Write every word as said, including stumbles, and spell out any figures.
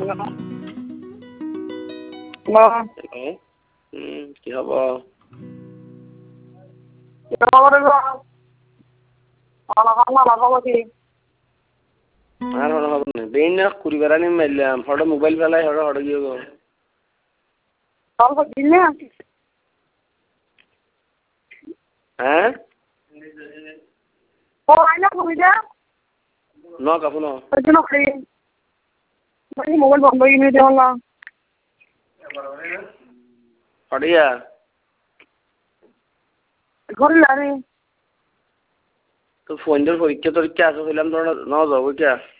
কি হব বেইন কুড়ি বেড়ানি মারলাম হঠাৎ মোবাইল ফেলাই হঠাৎ হঠাৎ গিয়ে গো হ্যাঁ ন কাপু ন মোবাইল বন্ধ কিনে দেওয়া হঠিয়া ঘরে আরে তো ফোন পরীক্ষা টরীক্ষা আছে বললাম তোর ন যাবো কে